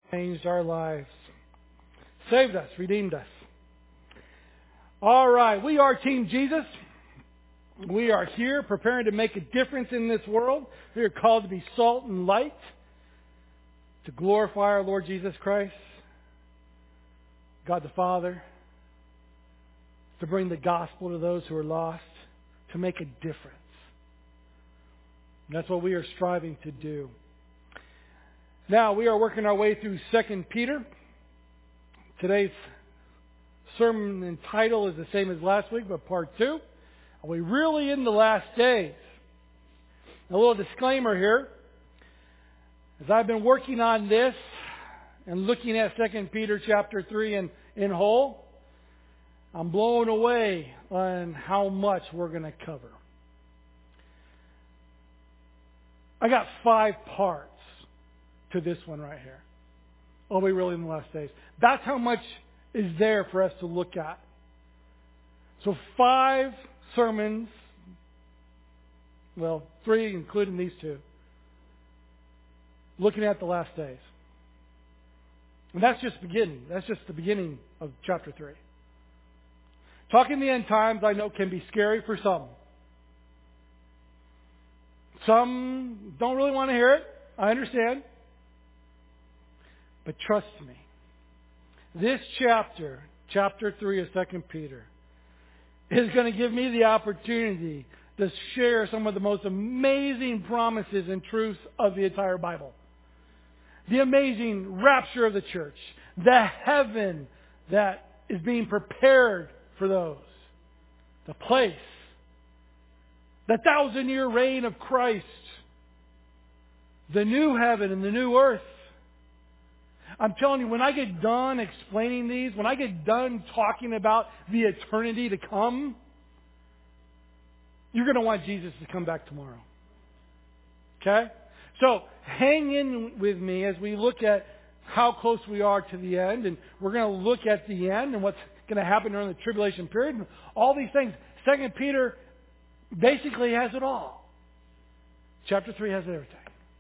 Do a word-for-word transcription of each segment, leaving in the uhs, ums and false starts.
Changed our lives. Saved us, redeemed us. All right, we are Team Jesus. We are here preparing to make a difference in this world. We are called to be salt and light, to glorify our Lord Jesus Christ, God the Father, to bring the gospel to those who are lost, to make a difference. And that's what we are striving to do. Now, we are working our way through Second Peter. Today's sermon and title is the same as last week, but part two. Are we really in the last days? A little disclaimer here. As I've been working on this and looking at Second Peter chapter three in, in whole, I'm blown away on how much we're going to cover. I got five parts to this one right here. Are we really in the last days? That's how much is there for us to look at. So five sermons, well, three including these two, looking at the last days. And that's just beginning. That's just the beginning of chapter three. Talking the end times, I know, can be scary for some. Some don't really want to hear it. I understand. But trust me, this chapter, chapter three of Second Peter, is going to give me the opportunity to share some of the most amazing promises and truths of the entire Bible. The amazing rapture of the church. The heaven that is being prepared for those. The place. The thousand-year reign of Christ. The new heaven and the new earth. I'm telling you, when I get done explaining these, when I get done talking about the eternity to come, you're going to want Jesus to come back tomorrow. Okay? So, hang in with me as we look at how close we are to the end, and we're going to look at the end and what's going to happen during the tribulation period, and all these things. Second Peter basically has it all. Chapter three has everything.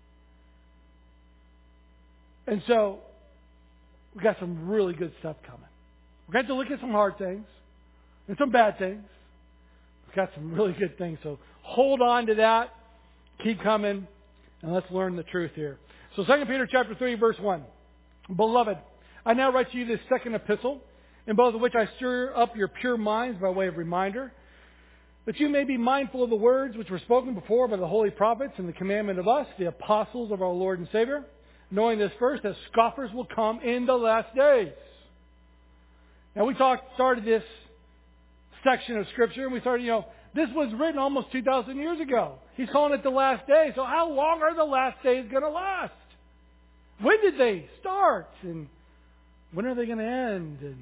And so, we've got some really good stuff coming. We're going to have to look at some hard things and some bad things. We've got some really good things. So hold on to that. Keep coming. And let's learn the truth here. So Second Peter chapter three, verse one. Beloved, I now write to you this second epistle, in both of which I stir up your pure minds by way of reminder, that you may be mindful of the words which were spoken before by the holy prophets and the commandment of us, the apostles of our Lord and Savior, knowing this first, that scoffers will come in the last days. Now we talked, started this section of Scripture, and we started, you know, this was written almost two thousand years ago. He's calling it the last days. So how long are the last days going to last? When did they start? And when are they going to end? And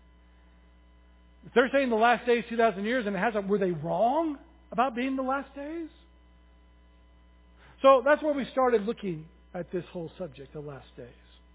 if they're saying the last days, two thousand years, and it hasn't, were they wrong about being the last days? So that's where we started looking at this whole subject, the last days.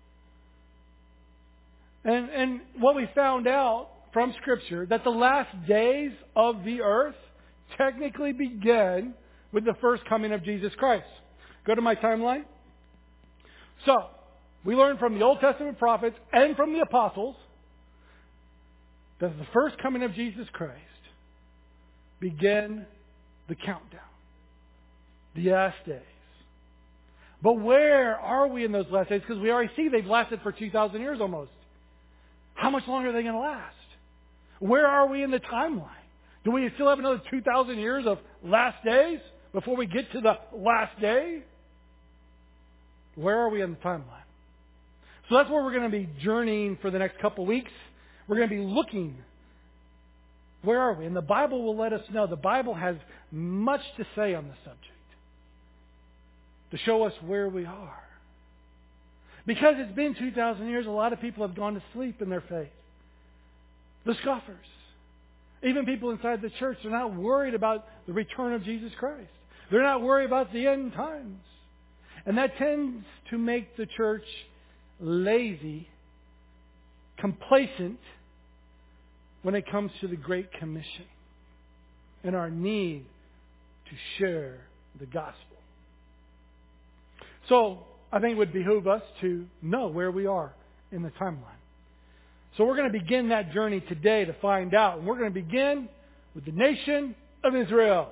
And, and what we found out from Scripture, that the last days of the earth technically began with the first coming of Jesus Christ. Go to my timeline. So, we learned from the Old Testament prophets and from the apostles that the first coming of Jesus Christ began the countdown. The last days. But where are we in those last days? Because we already see they've lasted for two thousand years almost. How much longer are they going to last? Where are we in the timeline? Do we still have another two thousand years of last days before we get to the last day? Where are we in the timeline? So that's where we're going to be journeying for the next couple of weeks. We're going to be looking. Where are we? And the Bible will let us know. The Bible has much to say on the subject. To show us where we are. Because it's been two thousand years, a lot of people have gone to sleep in their faith. The scoffers. Even people inside the church, they're not worried about the return of Jesus Christ. They're not worried about the end times. And that tends to make the church lazy, complacent, when it comes to the Great Commission and our need to share the gospel. So, I think it would behoove us to know where we are in the timeline. So we're going to begin that journey today to find out. And we're going to begin with the nation of Israel.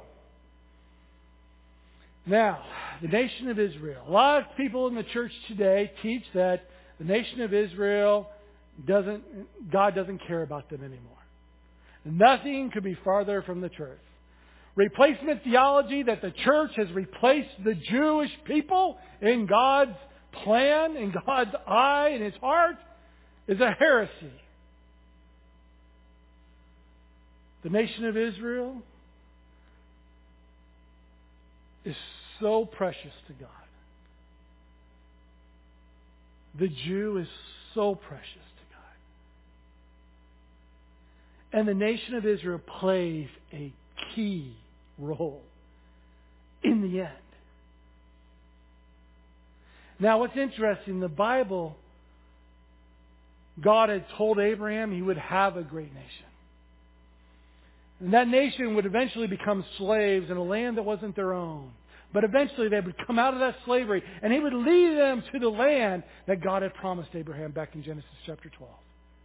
Now, the nation of Israel. A lot of people in the church today teach that the nation of Israel doesn't, God doesn't care about them anymore. Nothing could be farther from the truth. Replacement theology that the church has replaced the Jewish people in God's plan, in God's eye, in His heart, is a heresy. The nation of Israel is so precious to God. The Jew is so precious to God. And the nation of Israel plays a key role in the end. Now, what's interesting, the Bible, God had told Abraham He would have a great nation. And that nation would eventually become slaves in a land that wasn't their own. But eventually they would come out of that slavery and He would lead them to the land that God had promised Abraham back in Genesis chapter twelve.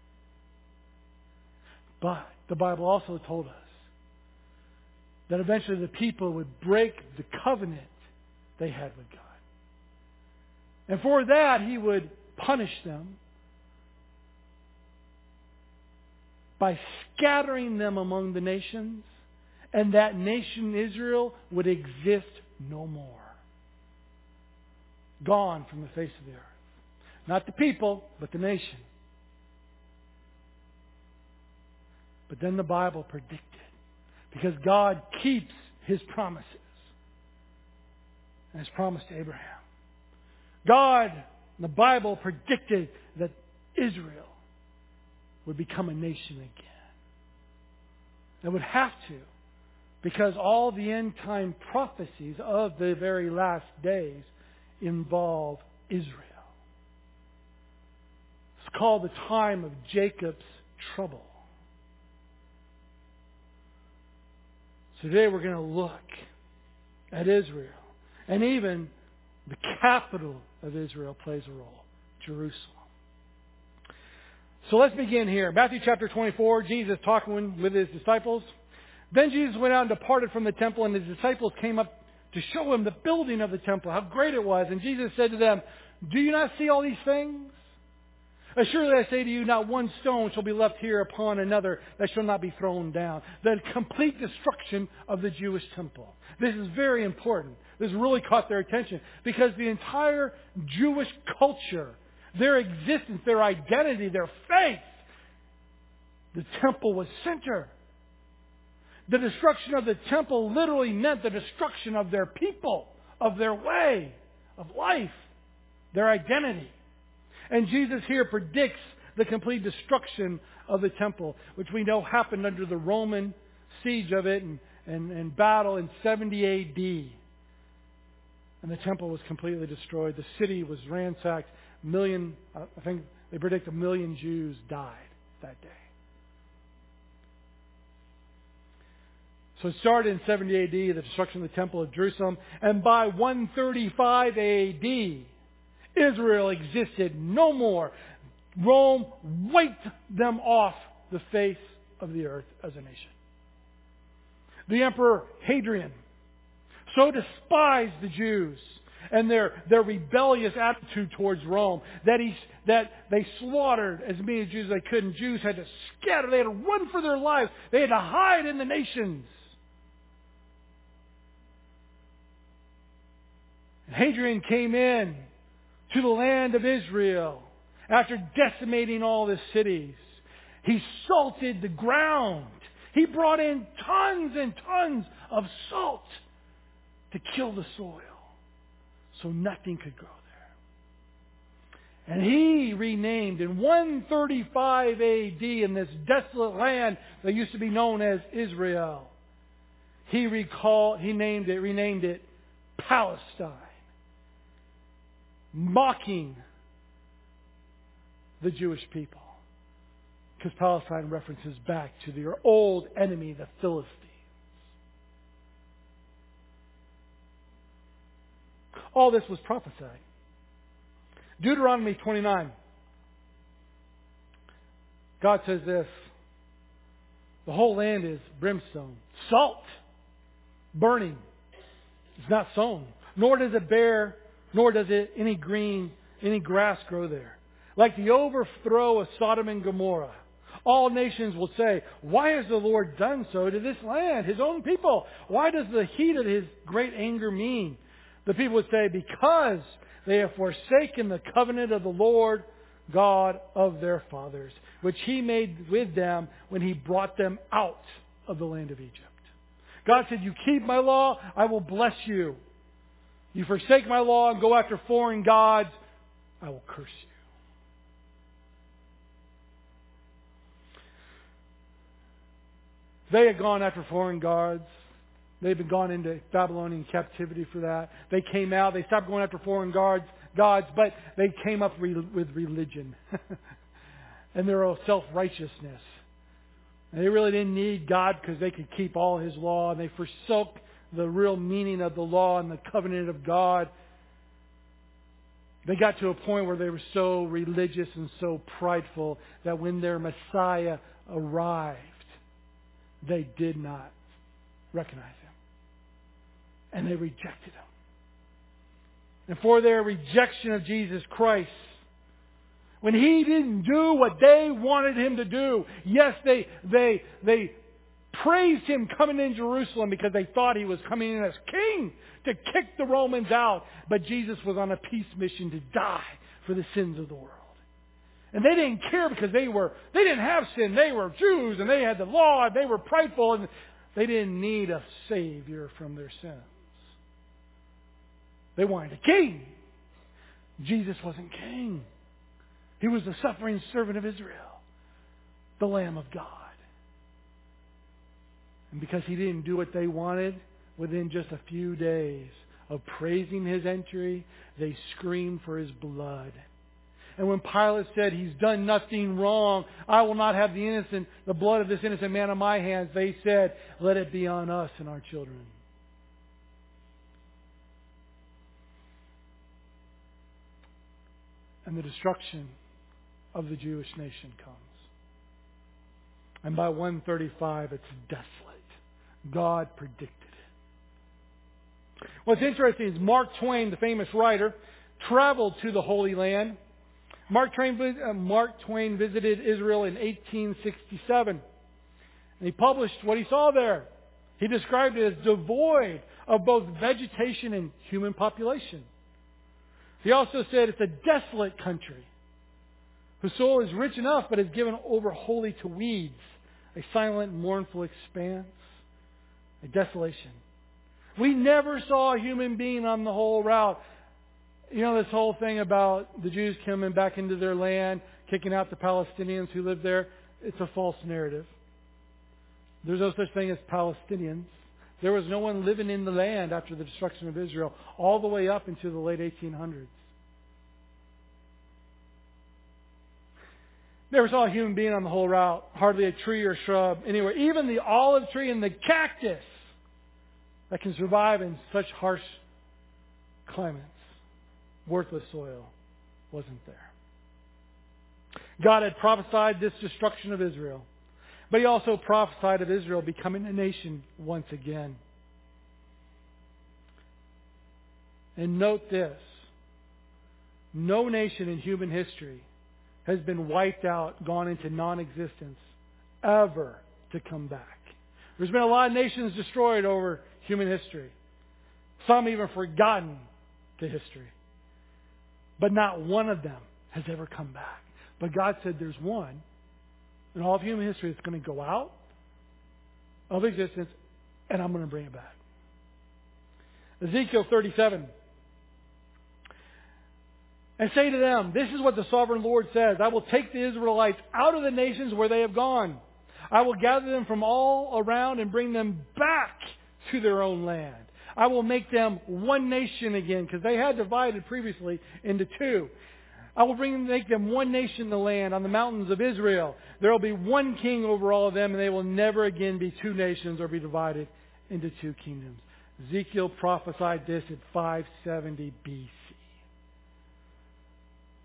But the Bible also told us that eventually the people would break the covenant they had with God. And for that He would punish them by scattering them among the nations, and that nation Israel would exist no more. Gone from the face of the earth. Not the people, but the nation. But then the Bible predicted, because God keeps His promises, and His promise to Abraham. God, the Bible predicted that Israel would become a nation again. It would have to, because all the end time prophecies of the very last days involve Israel. It's called the time of Jacob's trouble. So today we're going to look at Israel. And even the capital of Israel plays a role, Jerusalem. So let's begin here. Matthew chapter twenty-four, Jesus talking with His disciples. Then Jesus went out and departed from the temple, and His disciples came up to show Him the building of the temple, how great it was. And Jesus said to them, "Do you not see all these things? Assuredly I say to you, not one stone shall be left here upon another that shall not be thrown down." The complete destruction of the Jewish temple. This is very important. This really caught their attention, because the entire Jewish culture, their existence, their identity, their faith, the temple was center. The destruction of the temple literally meant the destruction of their people, of their way of life, their identity. And Jesus here predicts the complete destruction of the temple, which we know happened under the Roman siege of it and, and, and battle in seventy A D. And the temple was completely destroyed. The city was ransacked. Million, I think they predict a million Jews died that day. So it started in seventy A D, the destruction of the temple of Jerusalem. And by one thirty-five A D, Israel existed no more. Rome wiped them off the face of the earth as a nation. The Emperor Hadrian so despised the Jews and their, their rebellious attitude towards Rome that he that they slaughtered as many Jews as they could, and Jews had to scatter. They had to run for their lives. They had to hide in the nations. And Hadrian came in to the land of Israel after decimating all the cities. He salted the ground. He brought in tons and tons of salt to kill the soil so nothing could grow there. And he renamed in one thirty-five A D, in this desolate land that used to be known as Israel, he recalled, he named it, renamed it Palestine, mocking the Jewish people, because Palestine references back to their old enemy, the Philistines. All this was prophesied. Deuteronomy twenty-nine. God says this. The whole land is brimstone. Salt. Burning. It's not sown. Nor does it bear, nor does it any green, any grass grow there. Like the overthrow of Sodom and Gomorrah. All nations will say, why has the Lord done so to this land, His own people? Why does the heat of His great anger mean? The people would say, because they have forsaken the covenant of the Lord God of their fathers, which He made with them when He brought them out of the land of Egypt. God said, you keep my law, I will bless you. You forsake my law and go after foreign gods, I will curse you. They had gone after foreign gods. They've been gone into Babylonian captivity for that. They came out. They stopped going after foreign gods, gods, but they came up re- with religion and their own self-righteousness. And they really didn't need God because they could keep all His law. And they forsook the real meaning of the law and the covenant of God. They got to a point where they were so religious and so prideful that when their Messiah arrived, they did not recognize Him. And they rejected Him. And for their rejection of Jesus Christ, when He didn't do what they wanted Him to do, yes, they they they praised Him coming in Jerusalem because they thought He was coming in as king to kick the Romans out. But Jesus was on a peace mission to die for the sins of the world. And they didn't care because they were they didn't have sin. They were Jews and they had the law and they were prideful and they didn't need a Savior from their sins. They wanted a king. Jesus wasn't king. He was the suffering servant of Israel, the Lamb of God. And because He didn't do what they wanted, within just a few days of praising His entry, they screamed for His blood. And when Pilate said, He's done nothing wrong, I will not have the innocent, the blood of this innocent man on my hands, they said, let it be on us and our children. And the destruction of the Jewish nation comes. And by one thirty-five, it's desolate. God predicted it. What's interesting is Mark Twain, the famous writer, traveled to the Holy Land. Mark Twain, uh, Mark Twain visited Israel in eighteen sixty-seven. And he published what he saw there. He described it as devoid of both vegetation and human population. He also said it's a desolate country, whose soil is rich enough but is given over wholly to weeds, a silent, mournful expanse, a desolation. We never saw a human being on the whole route. You know this whole thing about the Jews coming back into their land, kicking out the Palestinians who lived there? It's a false narrative. There's no such thing as Palestinians. There was no one living in the land after the destruction of Israel, all the way up into the late eighteen hundreds. Never saw a human being on the whole route, hardly a tree or shrub anywhere. Even the olive tree and the cactus that can survive in such harsh climates, worthless soil, wasn't there. God had prophesied this destruction of Israel. But He also prophesied of Israel becoming a nation once again. And note this. No nation in human history has been wiped out, gone into non-existence, ever to come back. There's been a lot of nations destroyed over human history. Some even forgotten to history. But not one of them has ever come back. But God said there's one in all of human history that's going to go out of existence, and I'm going to bring it back. Ezekiel thirty-seven. And say to them, this is what the sovereign Lord says. I will take the Israelites out of the nations where they have gone. I will gather them from all around and bring them back to their own land. I will make them one nation again, because they had divided previously into two. I will bring them, make them one nation in the land on the mountains of Israel. There will be one king over all of them, and they will never again be two nations or be divided into two kingdoms. Ezekiel prophesied this at five seventy B C.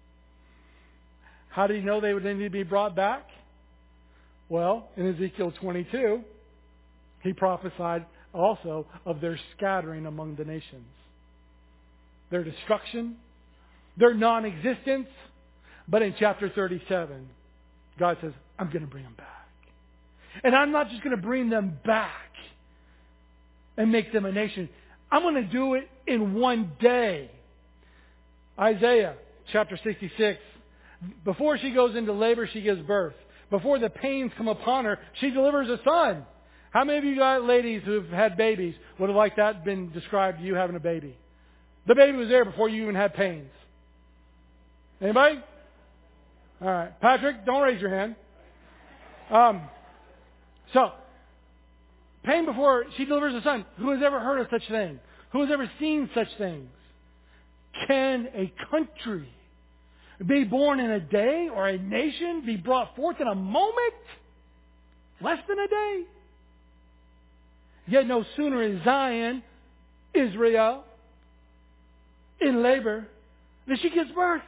How did he know they would need to be brought back? Well, in Ezekiel twenty-two, he prophesied also of their scattering among the nations. Their destruction, their non-existence. But in chapter thirty-seven, God says, I'm going to bring them back. And I'm not just going to bring them back and make them a nation. I'm going to do it in one day. Isaiah chapter sixty-six. Before she goes into labor, she gives birth. Before the pains come upon her, she delivers a son. How many of you got ladies who have had babies would have like that been described to you having a baby? The baby was there before you even had pains. Anybody? All right. Patrick, don't raise your hand. Um, so, pain before she delivers a son. Who has ever heard of such thing? Who has ever seen such things? Can a country be born in a day, or a nation be brought forth in a moment? Less than a day. Yet no sooner is Zion, Israel, in labor than she gives birth.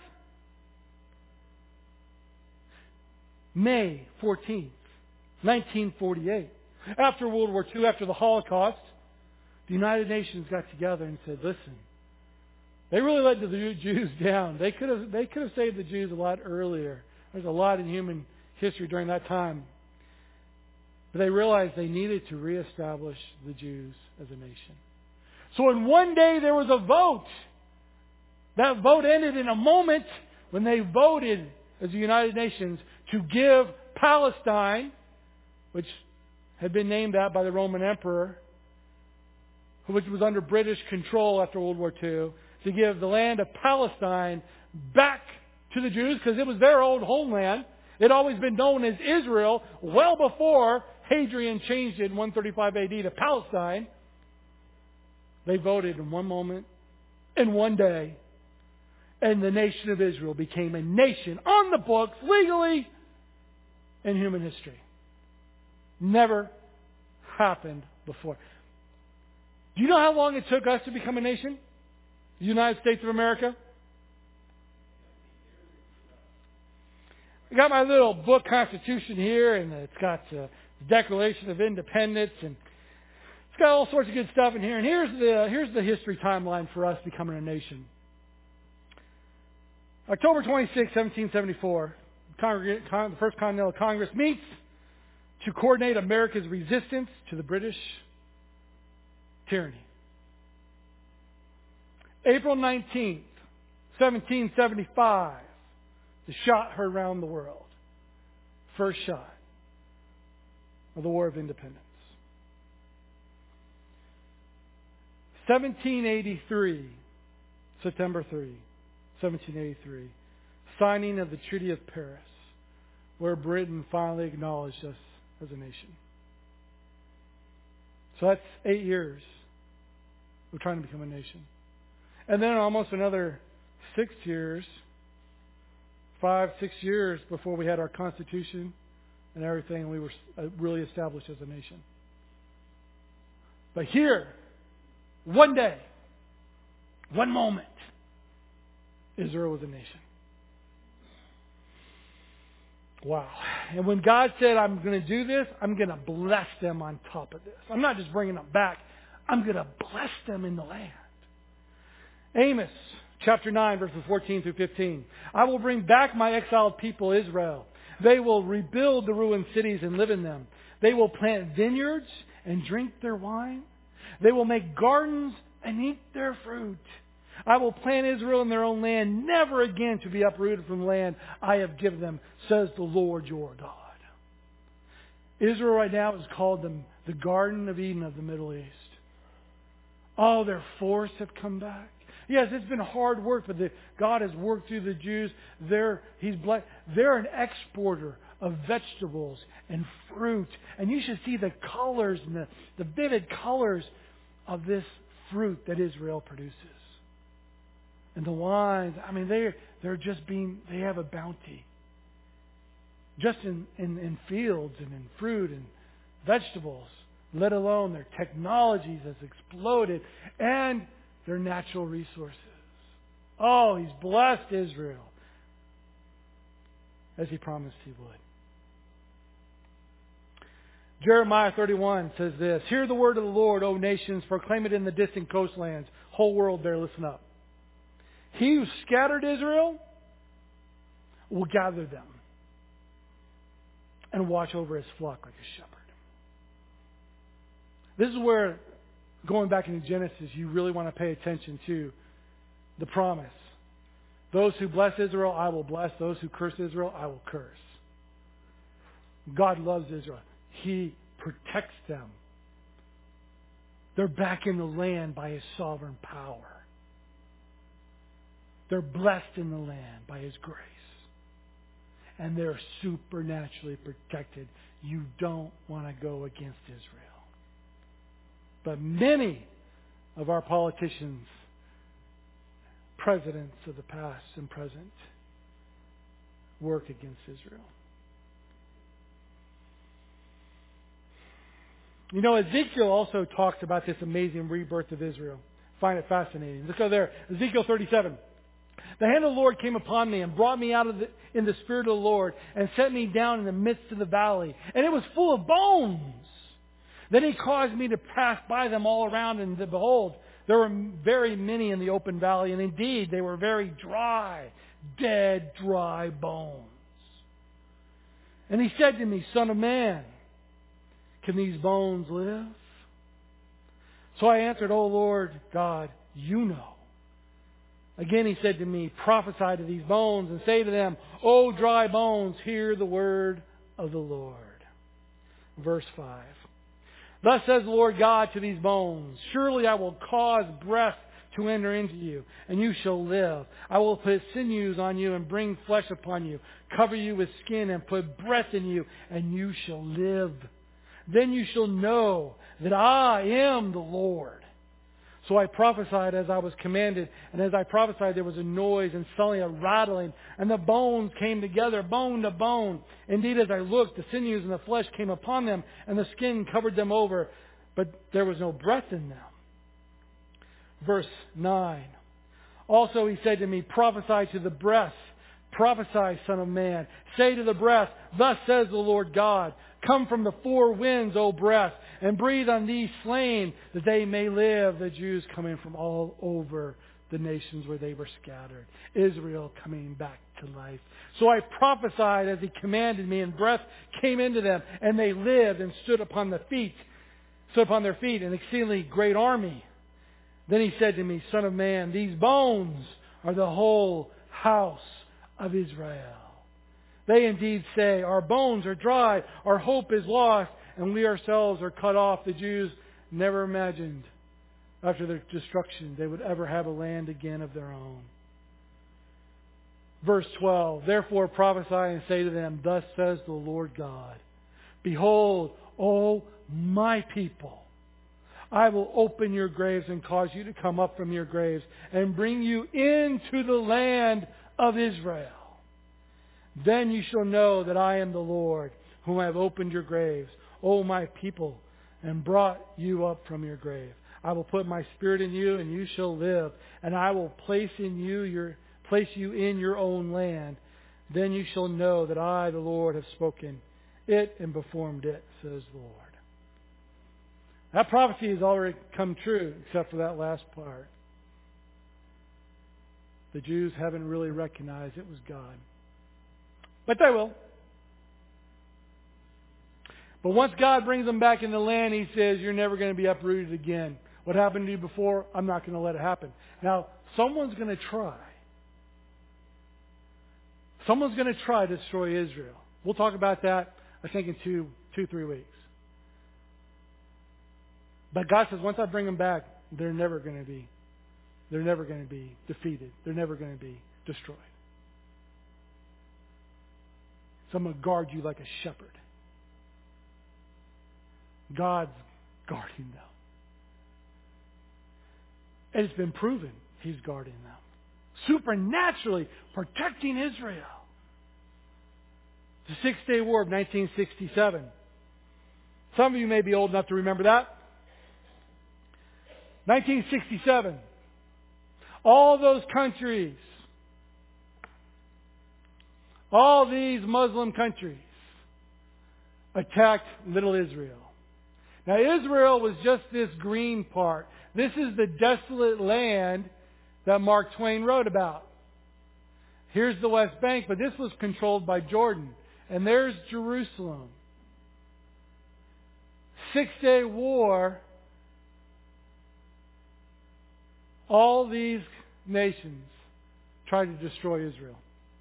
May fourteenth, nineteen forty-eight. After World War Two, after the Holocaust, the United Nations got together and said, listen, they really let the Jews down. They could have, they could have saved the Jews a lot earlier. There's a lot in human history during that time. But they realized they needed to reestablish the Jews as a nation. So in one day there was a vote. That vote ended in a moment when they voted as the United Nations to give Palestine, which had been named that by the Roman Emperor, which was under British control after World War Two, to give the land of Palestine back to the Jews because it was their old homeland. It had always been known as Israel well before Hadrian changed it in one thirty-five A D to Palestine. They voted in one moment, in one day, and the nation of Israel became a nation on the books, legally, in human history. Never happened before. Do you know how long it took us to become a nation? The United States of America? I got my little book Constitution here, and it's got the Declaration of Independence, and it's got all sorts of good stuff in here. And here's the here's the history timeline for us becoming a nation. October twenty-sixth, seventeen seventy-four, Congress, the First Continental Congress meets to coordinate America's resistance to the British tyranny. April nineteenth, seventeen seventy-five, the shot heard around the world. First shot of the War of Independence. seventeen eighty-three, September third, seventeen eighty-three, signing of the Treaty of Paris, where Britain finally acknowledged us as a nation. So that's eight years of trying to become a nation. And then almost another six years, five, six years before we had our Constitution and everything, and we were really established as a nation. But here, one day, one moment, Israel was a nation. Wow. And when God said, I'm going to do this, I'm going to bless them on top of this. I'm not just bringing them back. I'm going to bless them in the land. Amos chapter nine, verses fourteen through fifteen. I will bring back my exiled people, Israel. They will rebuild the ruined cities and live in them. They will plant vineyards and drink their wine. They will make gardens and eat their fruit. I will plant Israel in their own land, never again to be uprooted from the land I have given them, says the Lord your God. Israel right now is called the, the Garden of Eden of the Middle East. All their forests have come back. Yes, it's been hard work, but the, God has worked through the Jews. They're, he's blessed. They're an exporter of vegetables and fruit. And you should see the colors and the, the vivid colors of this fruit that Israel produces. And the wines, I mean, they're, they're just being, they have a bounty. Just in, in, in fields and in fruit and vegetables, let alone their technologies has exploded and their natural resources. Oh, He's blessed Israel. as He promised He would. Jeremiah thirty-one says this, "Hear the word of the Lord, O nations, proclaim it in the distant coastlands." Whole world there, listen up. "He who scattered Israel will gather them and watch over His flock like a shepherd." This is where, going back into Genesis, you really want to pay attention to the promise. Those who bless Israel, I will bless. Those who curse Israel, I will curse. God loves Israel. He protects them. They're back in the land by His sovereign power. They're blessed in the land by His grace. And they're supernaturally protected. You don't want to go against Israel. But many of our politicians, presidents of the past and present, work against Israel. You know, Ezekiel also talks about this amazing rebirth of Israel. I find it fascinating. Let's go there. Ezekiel thirty-seven. "The hand of the Lord came upon me and brought me out of the, in the spirit of the Lord and set me down in the midst of the valley. And it was full of bones. Then He caused me to pass by them all around, and to behold, there were very many in the open valley, and indeed they were very dry, dead, dry bones. And He said to me, 'Son of man, can these bones live?' So I answered, 'O Lord God, you know.' Again He said to me, 'Prophesy to these bones and say to them, O dry bones, hear the word of the Lord.'" Verse five. "Thus says the Lord God to these bones, surely I will cause breath to enter into you, and you shall live. I will put sinews on you and bring flesh upon you, cover you with skin and put breath in you, and you shall live. Then you shall know that I am the Lord. So I prophesied as I was commanded, and as I prophesied there was a noise and suddenly a rattling, and the bones came together, bone to bone. Indeed, as I looked, the sinews and the flesh came upon them, and the skin covered them over, but there was no breath in them." Verse nine. "Also He said to me, prophesy to the breath. Prophesy, Son of man. Say to the breath, thus says the Lord God, come from the four winds, O breath, and breathe on these slain, that they may live." The Jews coming from all over the nations where they were scattered. Israel coming back to life. "So I prophesied as He commanded me, and breath came into them, and they lived and stood upon the feet, stood upon their feet, an exceedingly great army. Then He said to me, Son of man, these bones are the whole house of Israel. They indeed say, our bones are dry, our hope is lost, and we ourselves are cut off." The Jews never imagined after their destruction they would ever have a land again of their own. Verse twelve. "Therefore prophesy and say to them, thus says the Lord God, behold, O my people, I will open your graves and cause you to come up from your graves and bring you into the land of Israel. Then you shall know that I am the Lord, whom I have opened your graves, O my people, and brought you up from your grave. I will put my spirit in you, and you shall live, and I will place in you your place you in your own land. Then you shall know that I, the Lord, have spoken it and performed it, says the Lord." That prophecy has already come true, except for that last part. The Jews haven't really recognized it was God. But they will. But once God brings them back in the land, He says, you're never going to be uprooted again. What happened to you before, I'm not going to let it happen. Now, someone's going to try. Someone's going to try to destroy Israel. We'll talk about that, I think, in two, two, three weeks. But God says, once I bring them back, they're never going to be, they're never going to be defeated. They're never going to be destroyed. So I'm going to guard you like a shepherd. God's guarding them. And it's been proven He's guarding them. Supernaturally protecting Israel. The Six-Day War of nineteen sixty-seven. Some of you may be old enough to remember that. nineteen sixty-seven. All those countries all these Muslim countries attacked little Israel. Now Israel was just this green part. This is the desolate land that Mark Twain wrote about. Here's the West Bank, but this was controlled by Jordan. And there's Jerusalem. Six-day war. All these nations tried to destroy Israel.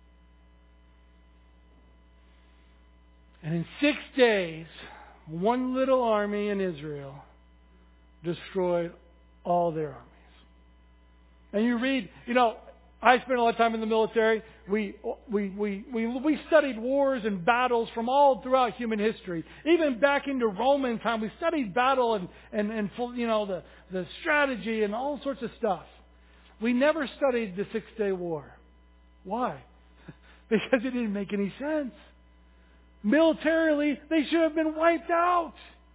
And in six days, one little army in Israel destroyed all their armies. And you read, you know, I spent a lot of time in the military. We, we, we, we, we studied wars and battles from all throughout human history. Even back into Roman time, we studied battle and, and, and you know, the, the strategy and all sorts of stuff. We never studied the Six-Day War. Why? Because it didn't make any sense. Militarily, they should have been wiped out.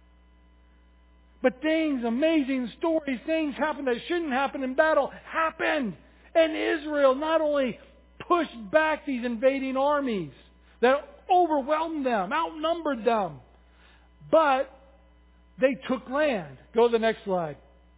But things, amazing stories, things happened that shouldn't happen in battle, happened. And Israel not only pushed back these invading armies that overwhelmed them, outnumbered them, but they took land. Go to the next slide.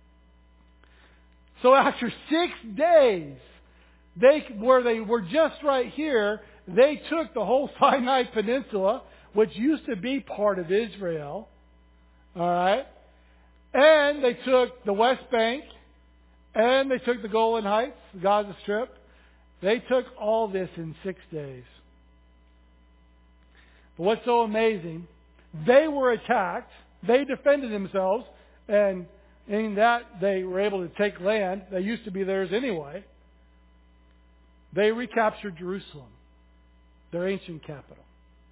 So after six days, they where they were just right here, they took the whole Sinai Peninsula, which used to be part of Israel. All right? And they took the West Bank, and they took the Golan Heights, the Gaza Strip. They took all this in six days. But what's so amazing, they were attacked, they defended themselves, and in that they were able to take land that used to be theirs anyway. They recaptured Jerusalem, their ancient capital.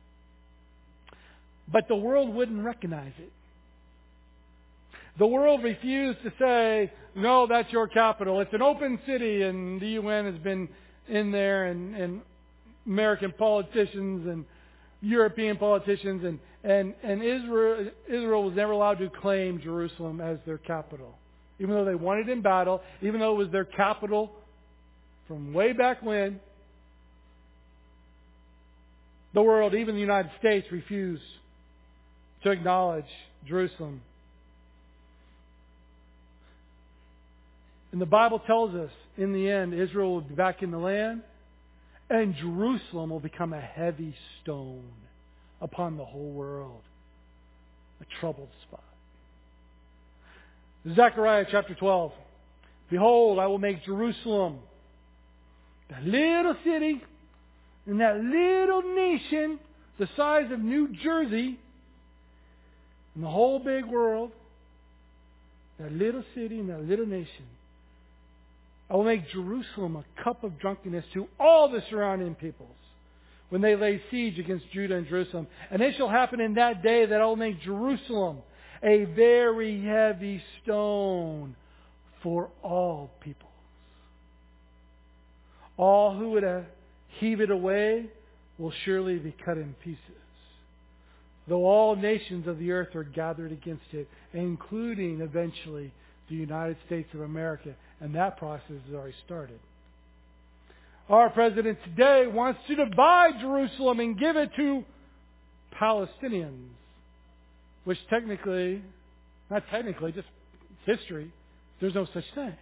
But the world wouldn't recognize it. The world refused to say, no, that's your capital. It's an open city, and the U N has been in there, and, and American politicians and European politicians, and, and, and Israel, Israel was never allowed to claim Jerusalem as their capital. Even though they won it in battle, even though it was their capital from way back when, the world, even the United States, refused to acknowledge Jerusalem. And the Bible tells us, in the end, Israel will be back in the land, and Jerusalem will become a heavy stone upon the whole world. A troubled spot. Zechariah chapter twelve. Behold, I will make Jerusalem, that little city, and that little nation, the size of New Jersey, and the whole big world, that little city and that little nation, I will make Jerusalem a cup of drunkenness to all the surrounding peoples when they lay siege against Judah and Jerusalem. And it shall happen in that day that I will make Jerusalem a very heavy stone for all peoples. All who would uh, heave it away will surely be cut in pieces. Though all nations of the earth are gathered against it, including eventually the United States of America. And that process has already started. Our president today wants to divide Jerusalem and give it to Palestinians. Which technically, not technically, just history, there's no such thing.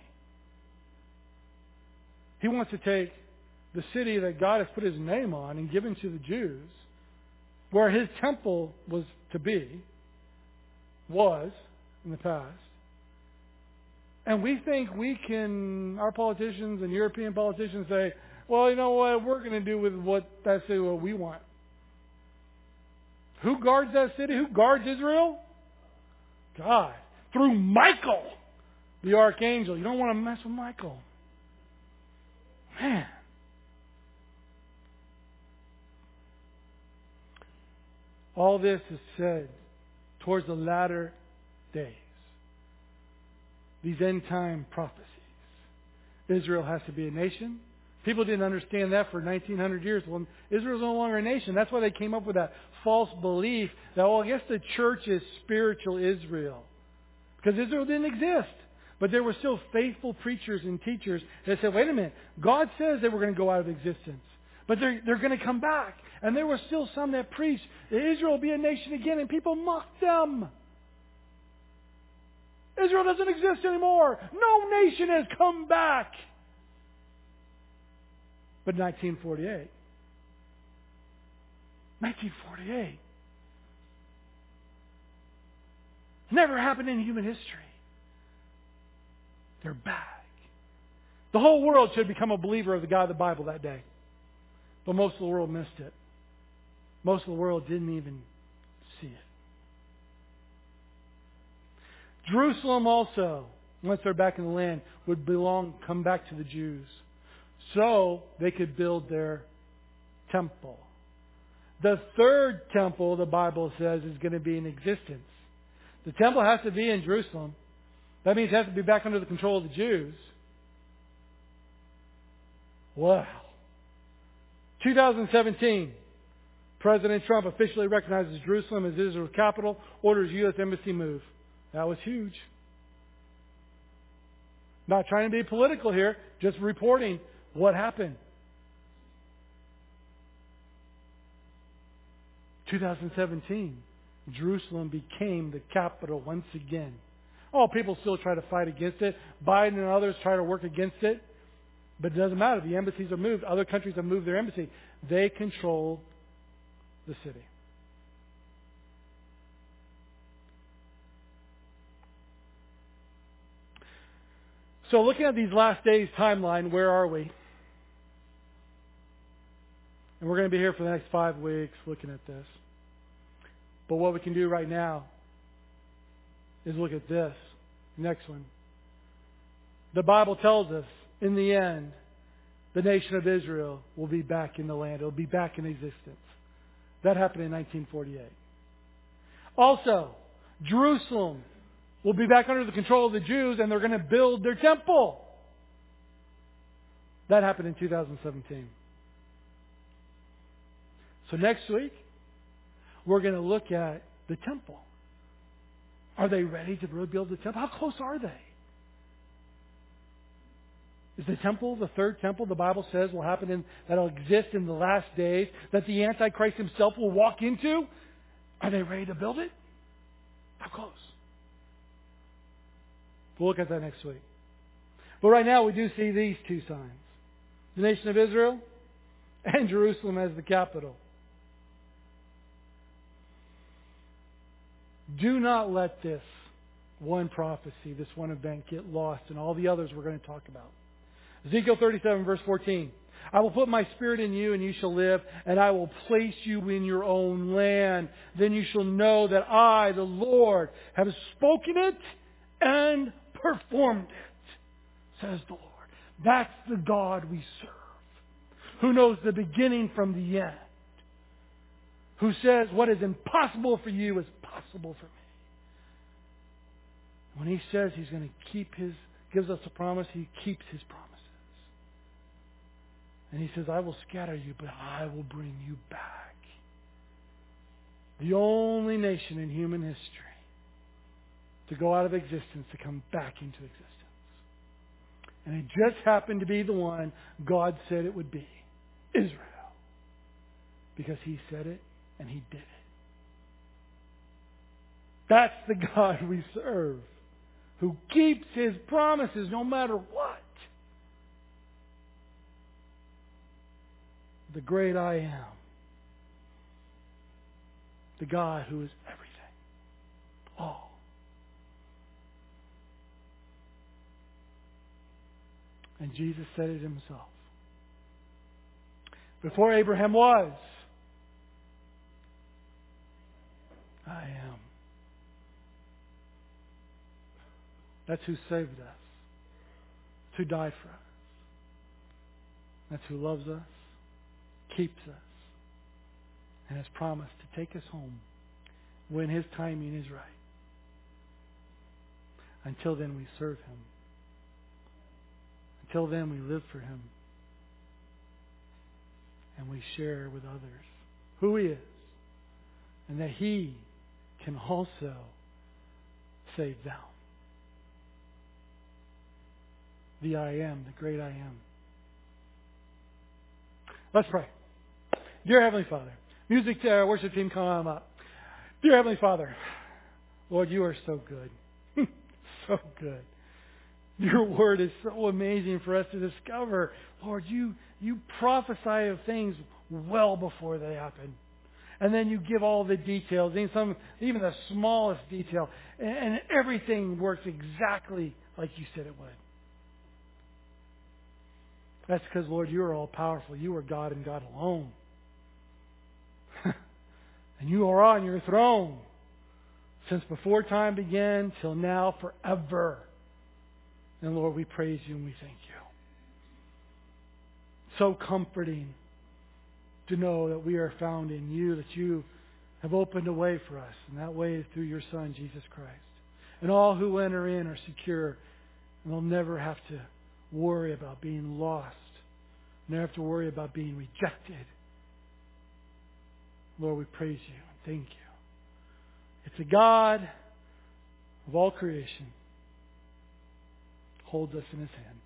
He wants to take the city that God has put His name on and given to the Jews, where His temple was to be, was in the past. And we think we can, our politicians and European politicians say, well, you know what, we're going to do with what that city what we want. Who guards that city? Who guards Israel? God. Through Michael, the archangel. You don't want to mess with Michael. Man. All this is said towards the latter days. These end time prophecies. Israel has to be a nation. People didn't understand that for nineteen hundred years. Well, Israel's no longer a nation. That's why they came up with that false belief that, well, I guess the church is spiritual Israel. Because Israel didn't exist. But there were still faithful preachers and teachers that said, wait a minute, God says that we're going to go out of existence. But they're, they're going to come back. And there were still some that preached that Israel will be a nation again, and people mocked them. Israel doesn't exist anymore. No nation has come back. But nineteen forty-eight. nineteen forty-eight. Never happened in human history. They're back. The whole world should become a believer of the God of the Bible that day. But most of the world missed it. Most of the world didn't even see it. Jerusalem also, once they're back in the land, would belong, come back to the Jews. So they could build their temple. The third temple, the Bible says, is going to be in existence. The temple has to be in Jerusalem. That means it has to be back under the control of the Jews. Wow. twenty seventeen, President Trump officially recognizes Jerusalem as Israel's capital, orders U S embassy move. That was huge. Not trying to be political here, just reporting what happened. twenty seventeen, Jerusalem became the capital once again. Oh, people still try to fight against it. Biden and others try to work against it. But it doesn't matter. The embassies are moved. Other countries have moved their embassy. They control the city. So looking at these last days timeline, where are we? And we're going to be here for the next five weeks looking at this. But what we can do right now is look at this. Next one. The Bible tells us, in the end, the nation of Israel will be back in the land. It will be back in existence. That happened in nineteen forty-eight. Also, Jerusalem will be back under the control of the Jews, and they're going to build their temple. That happened in two thousand seventeen. So next week, we're going to look at the temple. Are they ready to rebuild the temple? How close are they? Is the temple, the third temple, the Bible says will happen in, that'll exist in the last days, that the Antichrist himself will walk into? Are they ready to build it? How close? We'll look at that next week. But right now we do see these two signs. The nation of Israel and Jerusalem as the capital. Do not let this one prophecy, this one event get lost in all the others we're going to talk about. Ezekiel thirty-seven verse fourteen. I will put my spirit in you and you shall live, and I will place you in your own land. Then you shall know that I, the Lord, have spoken it and performed it, says the Lord. That's the God we serve, who knows the beginning from the end, who says what is impossible for you is possible for me. When He says He's going to keep His, gives us a promise, He keeps His promises. And He says, I will scatter you, but I will bring you back. The only nation in human history to go out of existence, to come back into existence. And it just happened to be the one God said it would be. Israel. Because He said it and He did it. That's the God we serve, who keeps His promises no matter what. The great I am. The God who is everything. All. And Jesus said it Himself. Before Abraham was, I am. That's who saved us. That's who died for us. That's who loves us, keeps us, and has promised to take us home when His timing is right. Until then, we serve Him. Until then, we live for Him. And we share with others who He is, and that He can also save them. The I am, the great I am. Let's pray. Dear Heavenly Father, music uh, worship team, come on up. Dear Heavenly Father, Lord, you are so good. So good. Your word is so amazing for us to discover. Lord, you, you prophesy of things well before they happen. And then you give all the details, even, some, even the smallest detail. And, and everything works exactly like you said it would. That's because, Lord, you are all powerful. You are God and God alone. And you are on your throne since before time began till now, forever. And Lord, we praise you and we thank you. So comforting to know that we are found in you, that you have opened a way for us. And that way is through your Son, Jesus Christ. And all who enter in are secure. And they'll never have to worry about being lost. Never have to worry about being rejected. Lord, we praise you and thank you. It's a God of all creation holds us in his hand.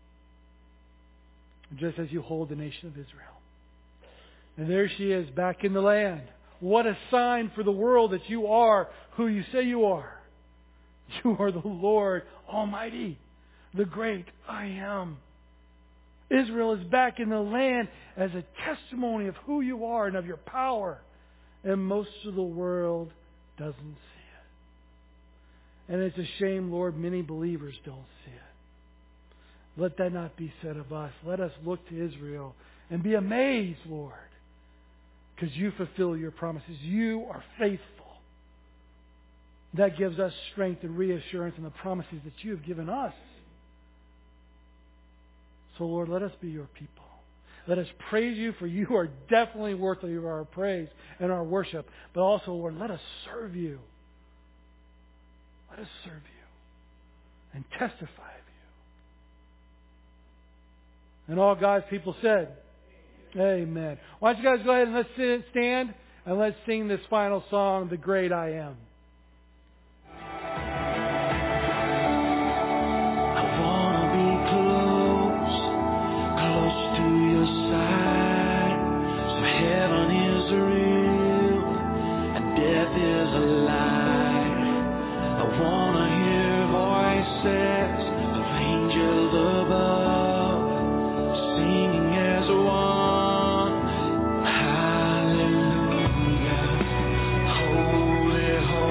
Just as you hold the nation of Israel. And there she is back in the land. What a sign for the world that you are who you say you are. You are the Lord Almighty, the great I am. Israel is back in the land as a testimony of who you are and of your power. And most of the world doesn't see it. And it's a shame, Lord, many believers don't see it. Let that not be said of us. Let us look to Israel and be amazed, Lord, because you fulfill your promises. You are faithful. That gives us strength and reassurance in the promises that you have given us. So, Lord, let us be your people. Let us praise you, for you are definitely worthy of our praise and our worship. But also, Lord, let us serve you. Let us serve you and testify of you. And all God's people said, amen. Why don't you guys go ahead and let's sit, stand and let's sing this final song, The Great I Am. Holy, holy.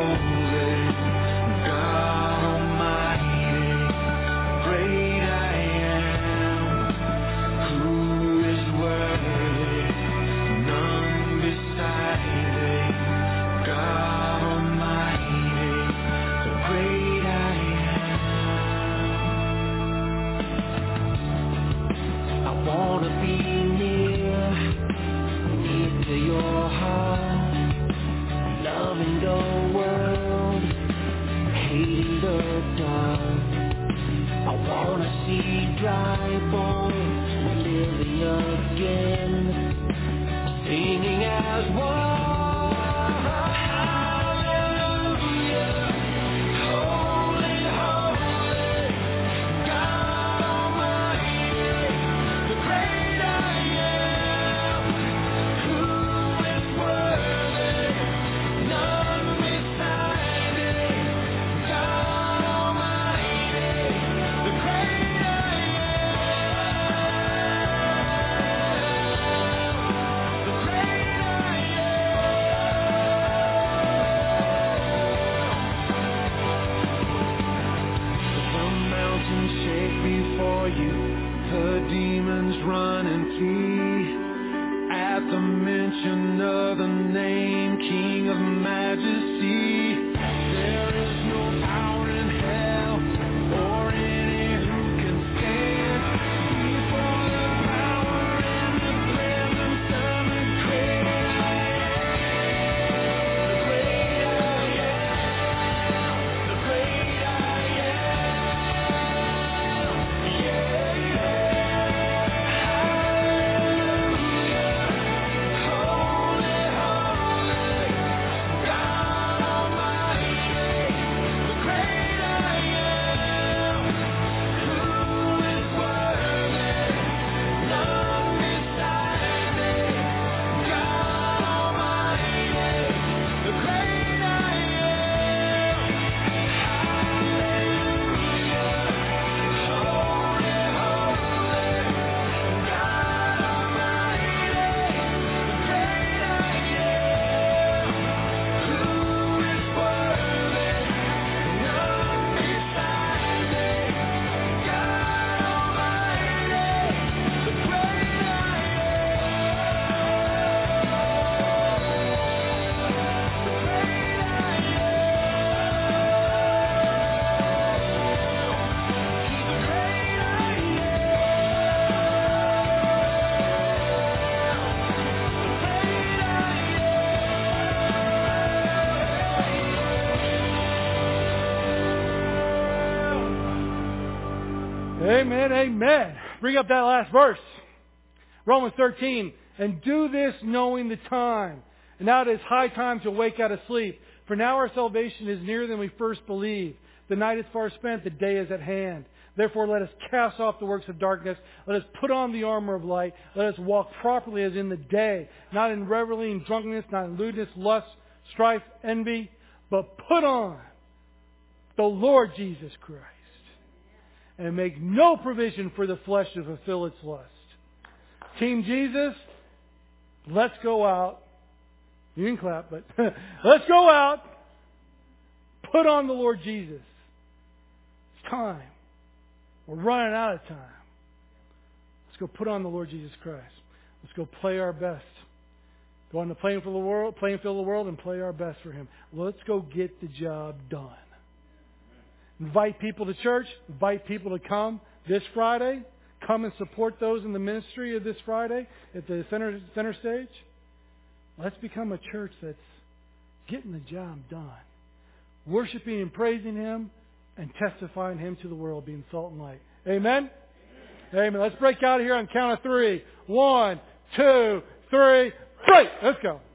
Amen, amen. Bring up that last verse. Romans thirteen. And do this knowing the time. And now it is high time to wake out of sleep. For now our salvation is nearer than we first believed. The night is far spent, the day is at hand. Therefore let us cast off the works of darkness. Let us put on the armor of light. Let us walk properly as in the day. Not in revelry and drunkenness, not in lewdness, lust, strife, envy. But put on the Lord Jesus Christ. And make no provision for the flesh to fulfill its lust. Team Jesus, let's go out. You can clap, but let's go out. Put on the Lord Jesus. It's time. We're running out of time. Let's go put on the Lord Jesus Christ. Let's go play our best. Go on the playing field of the world, playing field of the world and play our best for Him. Let's go get the job done. Invite people to church. Invite people to come this Friday. Come and support those in the ministry of this Friday at the center, center stage. Let's become a church that's getting the job done. Worshiping and praising Him and testifying Him to the world, being salt and light. Amen? Amen. Amen. Let's break out of here on count of three. One, two, three, break. Let's go.